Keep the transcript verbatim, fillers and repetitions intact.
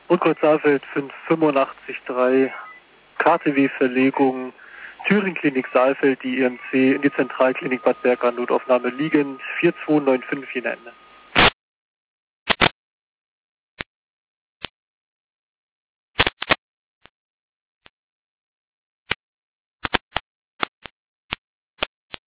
Rundkreuz Saalfeld fünf fünfundachtzig drei, K T W-Verlegung, Thüringen-Klinik Saalfeld, die I M C in die Zentralklinik Bad Berka, Notaufnahme liegend, vier zwei neun fünf, Jena Ende.